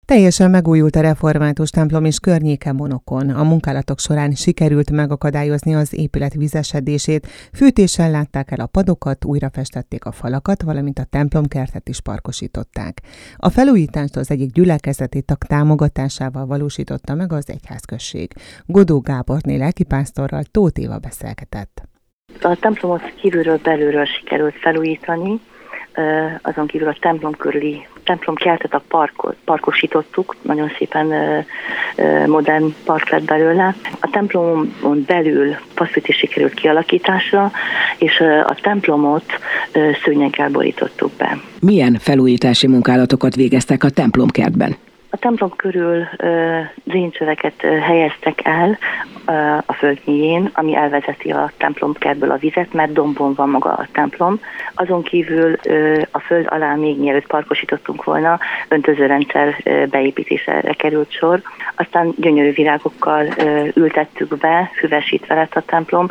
Teljesen megújult a református templom és környéke Monokon. A munkálatok során sikerült megakadályozni az épület vizesedését, fűtéssel látták el a padokat, újrafestették a falakat, valamint a templomkertet is parkosították. A felújítást az egyik gyülekezeti tag támogatásával valósította meg az egyházközség. Godó Gáborné lelkipásztorral Tóth Éva beszélgetett. A templomot kívülről belülről sikerült felújítani, azon kívül a templom körüli templomkertet, a parkosítottuk, nagyon szépen modern park lett belőle. A templomon belül passzíti sikerült kialakításra, és a templomot szőnyeggel borítottuk be. Milyen felújítási munkálatokat végeztek a templomkertben? A templom körül dréncsöveket helyeztek el a föld mélyén, ami elvezeti a templomkertből a vizet, mert dombon van maga a templom. Azon kívül a föld alá még mielőtt parkosítottunk volna, öntözőrendszer beépítésre került sor. Aztán gyönyörű virágokkal ültettük be, füvesítve lett a templom.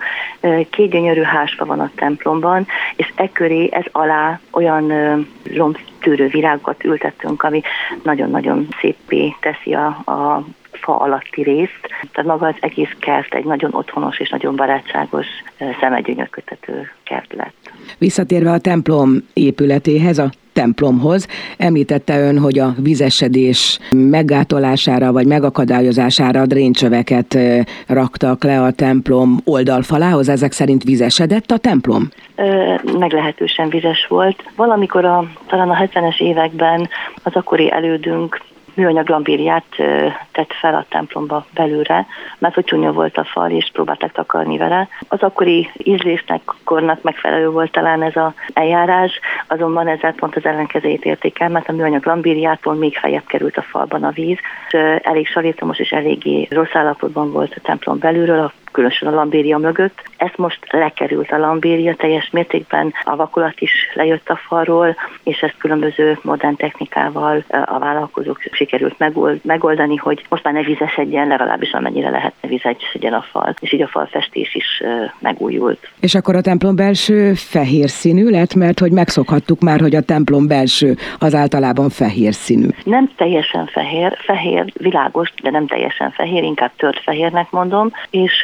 2 gyönyörű házfa van a templomban, és ekköré ez alá olyan lombtűrő virágokat ültettünk, ami nagyon-nagyon szépé teszi a fa alatti részt. Tehát maga az egész kert egy nagyon otthonos és nagyon barátságos, szemegyönyörködtető kert lett. Visszatérve a templom épületéhez, a templomhoz, említette ön, hogy a vizesedés meggátolására vagy megakadályozására dréncsöveket raktak le a templom oldalfalához. Ezek szerint vizesedett a templom? Meglehetősen vizes volt. Valamikor talán a 70-es években az akkori elődünk műanyag lambériát tett fel a templomba belülre, mert hogy csúnya volt a fal, és próbálták takarni vele. Az akkori ízlésnek, kornak megfelelő volt talán ez az eljárás, azonban ezzel pont az ellenkezőjét érték el, mert a műanyag lambériától még feljebb került a falban a víz. Elég salétromos és eléggé rossz állapotban volt a templom belülről, különösen a lambéria mögött. Ez most lekerült a lambéria teljes mértékben, a vakolat is lejött a falról, és ezt különböző modern technikával a vállalkozók sikerült megoldani, hogy most már ne vizesedjen, legalábbis amennyire lehetne vizesedjen a fal, és így a falfestés is megújult. És akkor a templom belső fehér színű lett, mert hogy megszokhattuk már, hogy a templom belső az általában fehér színű. Nem teljesen fehér, világos, de nem teljesen fehér, inkább tört fehérnek mondom, és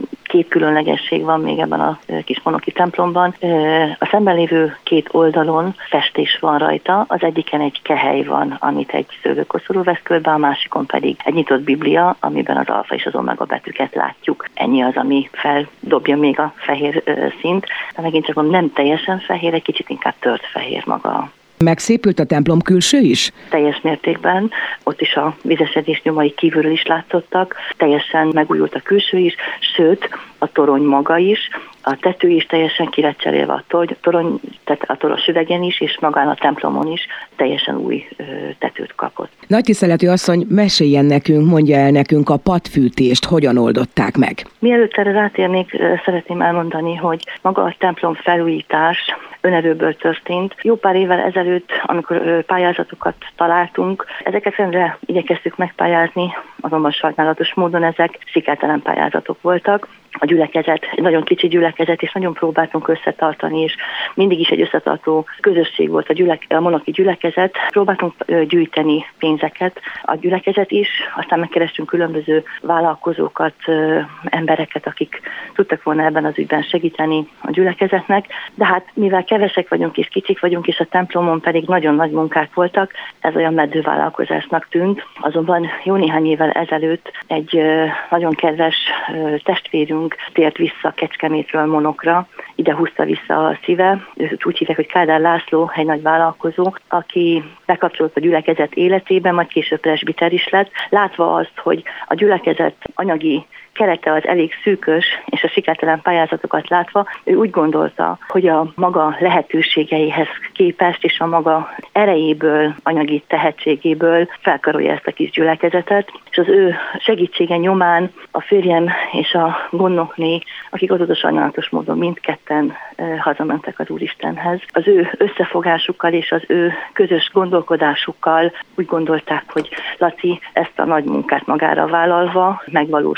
2 különlegesség van még ebben a kis monoki templomban. A szemben lévő 2 oldalon festés van rajta, az egyiken egy kehely van, amit egy szőlőkoszorú vesz körbe, a másikon pedig egy nyitott biblia, amiben az alfa és az omega betűket látjuk. Ennyi az, ami feldobja még a fehér színt, de megint csak nem teljesen fehér, egy kicsit inkább tört fehér maga. Megszépült a templom külső is? Teljes mértékben, ott is a vizesedés nyomai kívülről is látszottak, teljesen megújult a külső is, sőt, a torony maga is, a tető is teljesen ki lett cserélve, a torony, tehát a toros üvegen is, és magán a templomon is teljesen új tetőt kapott. Nagytiszteletű asszony, meséljen nekünk, mondja el nekünk a padfűtést, hogyan oldották meg? Mielőtt erre rátérnék, szeretném elmondani, hogy maga a templom felújítás önerőből történt. Jó pár évvel ezelőtt, amikor pályázatokat találtunk, ezeket rendre igyekeztük megpályázni, azonban sajnálatos módon ezek sikertelen pályázatok voltak. A gyülekezet, egy nagyon kicsi gyülekezet, és nagyon próbáltunk összetartani, és mindig is egy összetartó közösség volt a monoki gyülekezet. Próbáltunk gyűjteni pénzeket, a gyülekezet is, aztán megkerestünk különböző vállalkozókat, embereket, akik tudtak volna ebben az ügyben segíteni a gyülekezetnek, de hát mivel kevesek vagyunk és kicsik vagyunk, és a templomon pedig nagyon nagy munkák voltak, ez olyan meddővállalkozásnak tűnt. Azonban jó néhány évvel ezelőtt egy nagyon kedves testvérünk tért vissza Kecskemétről Monokra, ide húzta vissza a szíve. Őt úgy hívják, hogy Kádár László, egy nagy vállalkozó, aki bekapcsolt a gyülekezet életébe, majd később presbiter is lett. Látva azt, hogy a gyülekezet anyagi kerete az elég szűkös, és a sikertelen pályázatokat látva, ő úgy gondolta, hogy a maga lehetőségeihez képest és a maga erejéből, anyagi tehetségéből felkarolja ezt a kis gyülekezetet, és az ő segítsége nyomán a férjem és a gondnokné, akik azóta sajnálatos módon mindketten hazamentek az Úristenhez, az ő összefogásukkal és az ő közös gondolkodásukkal úgy gondolták, hogy Laci ezt a nagy munkát magára vállalva megvalósítja.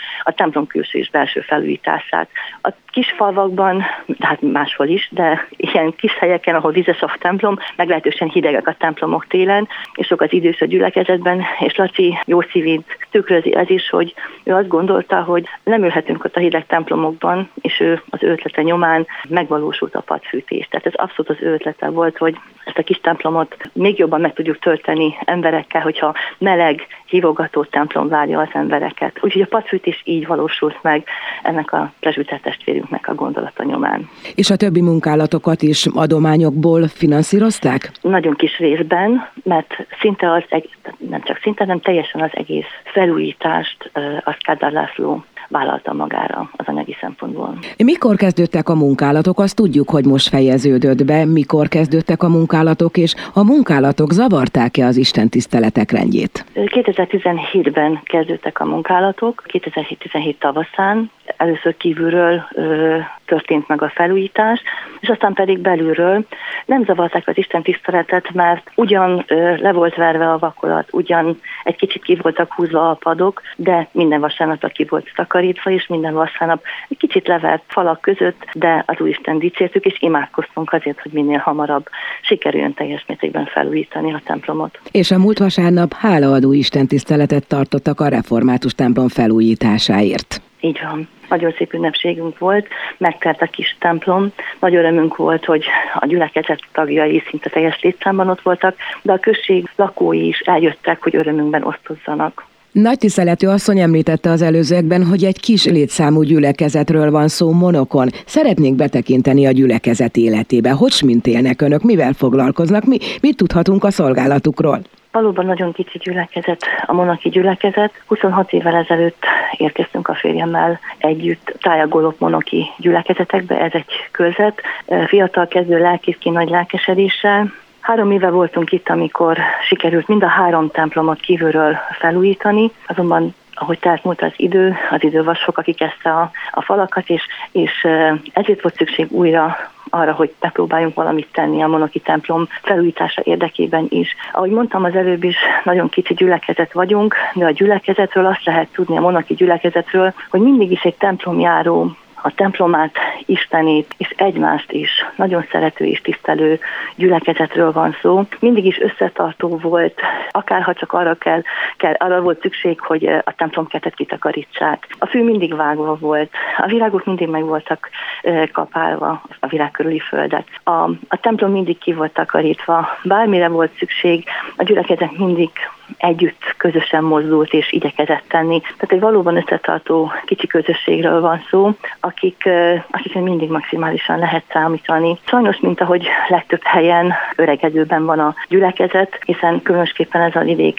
a templom külső és belső felújítását. A kis falvakban, hát máshol is, de ilyen kis helyeken, ahol vizes a templom, meglehetősen hidegek a templomok télen, és sok az idős a gyülekezetben, és Laci jó szívét tükrözi ez is, hogy ő azt gondolta, hogy nem ülhetünk ott a hideg templomokban, és ő az ötlete nyomán megvalósult a padfűtés. Tehát ez abszolút az ötlete volt, hogy ezt a kis templomot még jobban meg tudjuk tölteni emberekkel, hogyha meleg, hívogató templom várja az embereket. Úgyhogy a padfűtés így valósult meg ennek a presbiter testvérünknek a gondolata nyomán. És a többi munkálatokat is adományokból finanszírozták? Nagyon kis részben, mert szinte nem csak szinte, hanem teljesen az egész felújítást az Kádár László vállalta magára az anyagi szempontból. Mikor kezdődtek a munkálatok? Azt tudjuk, hogy most fejeződött be. Mikor kezdődtek a munkálatok, és a munkálatok zavarták-e az istentiszteletek rendjét? 2017-ben kezdődtek a munkálatok, 2017 tavaszán. Először kívülről történt meg a felújítás, és aztán pedig belülről. Nem zavarták az istentiszteletet, mert ugyan le volt verve a vakolat, ugyan egy kicsit ki voltak húzva a padok, de minden vasárnapra ki volt takarítva, és minden vasárnap egy kicsit levert falak között, de az Úristen dicsértük, és imádkoztunk azért, hogy minél hamarabb sikerüljön teljes mértékben felújítani a templomot. És a múlt vasárnap hálaadó istentiszteletet tartottak a református templom felújításáért. Így van. Nagyon szép ünnepségünk volt, megtelt a kis templom. Nagy örömünk volt, hogy a gyülekezet tagjai szinte teljes létszámban ott voltak, de a község lakói is eljöttek, hogy örömünkben osztozzanak. Nagy tiszteletű asszony említette az előzőekben, hogy egy kis létszámú gyülekezetről van szó Monokon. Szeretnénk betekinteni a gyülekezet életébe. Hogy mint élnek önök? Mivel foglalkoznak? Mit tudhatunk a szolgálatukról? Valóban nagyon kicsi gyülekezet, a monoki gyülekezet. 26 évvel ezelőtt érkeztünk a férjemmel együtt Tájagolop monoki gyülekezetekbe, ez egy körzet. Fiatal kezdő lelkészként nagy lelkesedéssel. 3 éve voltunk itt, amikor sikerült mind a 3 templomot kívülről felújítani, azonban ahogy telt múlt az idő vasfok, aki kezdte a falakat, és ezért volt szükség újra arra, hogy megpróbáljunk valamit tenni a monoki templom felújítása érdekében is. Ahogy mondtam az előbb is, nagyon kicsi gyülekezet vagyunk, de a gyülekezetről azt lehet tudni, a monoki gyülekezetről, hogy mindig is egy templomjáró, a templomát, Istenét és egymást is nagyon szerető és tisztelő gyülekezetről van szó. Mindig is összetartó volt, akárha csak arra volt szükség, hogy a templomkertet kitakarítsák. A fű mindig vágva volt, a virágok mindig meg voltak kapálva, a virág körüli földek. A templom mindig ki volt takarítva, bármire volt szükség, a gyülekezet mindig együtt közösen mozdult és igyekezett tenni. Tehát egy valóban összetartó kicsi közösségről van szó, akiknek mindig maximálisan lehet számítani. Sajnos, mint ahogy legtöbb helyen öregedőben van a gyülekezet, hiszen különösképpen ez a vidék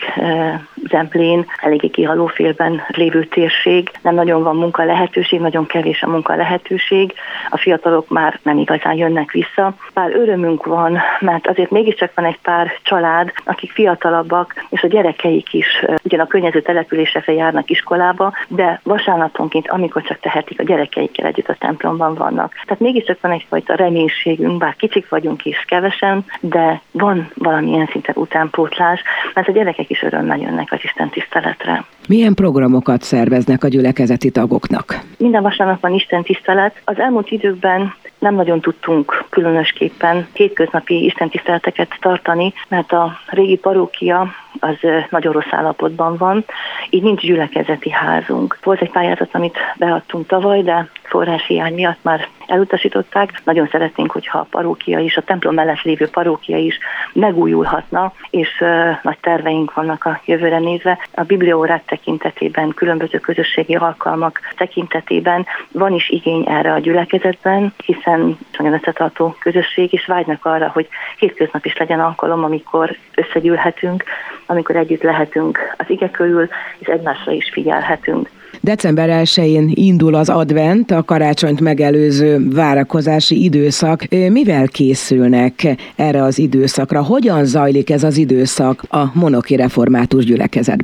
Zemplén, eléggé kihalófélben lévő térség, nem nagyon van munka lehetőség, nagyon kevés a munka lehetőség, a fiatalok már nem igazán jönnek vissza. Bár örömünk van, mert azért mégiscsak van egy pár család, akik fiatalabbak, és a gyerekeik is ugyan a környező településekre járnak iskolába, de vasárnaponként, amikor csak tehetik, a gyerekeikkel együtt a templomban vannak. Tehát mégiscsak van egyfajta reménységünk, bár kicsik vagyunk és kevesen, de van valamilyen szinten utánpótlás, mert a gyerekek is örömmel jönnek az Isten tiszteletre. Milyen programokat szerveznek a gyülekezeti tagoknak? Minden vasárnap van Isten tisztelet. Az elmúlt időkben nem nagyon tudtunk különösképpen hétköznapi istentiszteleteket tartani, mert a régi parókia az nagyon rossz állapotban van, így nincs gyülekezeti házunk. Volt egy pályázat, amit beadtunk tavaly, de forráshiány miatt már elutasították. Nagyon szeretnénk, hogyha a parókia is, a templom mellett lévő parókia is megújulhatna, és nagy terveink vannak a jövőre nézve. A bibliaórák tekintetében, különböző közösségi alkalmak tekintetében van is igény erre a gyülekezetben, hiszen nagyon összetartó közösség, és vágynak arra, hogy hétköznap is legyen alkalom, amikor összegyűlhetünk, amikor együtt lehetünk az ige körül, és egymásra is figyelhetünk. December 1-én indul az advent, a karácsonyt megelőző várakozási időszak. Mivel készülnek erre az időszakra? Hogyan zajlik ez az időszak a monoki református gyülekezetben?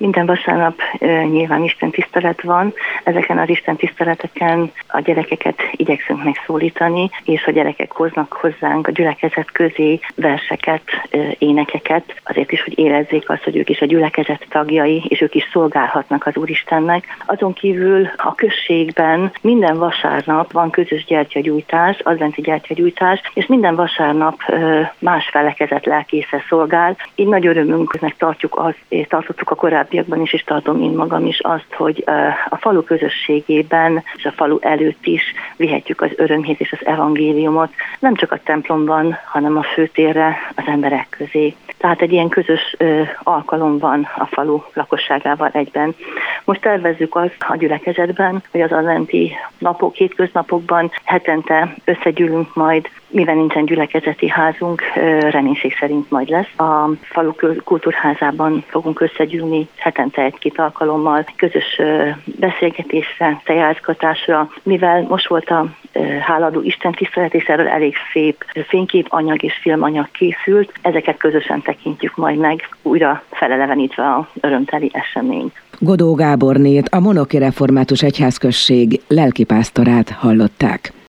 Minden vasárnap nyilván Isten tisztelet van. Ezeken az Isten tiszteleteken a gyerekeket igyekszünk megszólítani, és a gyerekek hoznak hozzánk a gyülekezet közé verseket, énekeket, azért is, hogy érezzék azt, hogy ők is a gyülekezet tagjai, és ők is szolgálhatnak az Úristennek. Azon kívül a községben minden vasárnap van közös gyertyagyújtás, adventi gyertyagyújtás, és minden vasárnap más felekezet lelkésze szolgál. Így nagy örömünknek tartottuk a korábbiakban is, és tartom én magam is azt, hogy a falu közösségében és a falu előtt is vihetjük az örömhírt és az evangéliumot, nem csak a templomban, hanem a főtérre, az emberek közé. Tehát egy ilyen közös alkalom van a falu lakosságával egyben. Most tervezzük azt a gyülekezetben, hogy az adventi napok, hétköznapokban hetente összegyűlünk majd, mivel nincsen gyülekezeti házunk, reménység szerint majd lesz. A falu kultúrházában fogunk összegyűlni hetente egy-két alkalommal, közös beszélgetésre, tejázgatásra, mivel most volt a háladó Isten tisztelet, és erről elég szép fényképanyag és filmanyag készült, ezeket közösen tekintjük majd meg, újra felelevenítve a örömteli eseményt. Godó Gábornét, a Monoki Református Egyházközség lelkipásztorát hallották.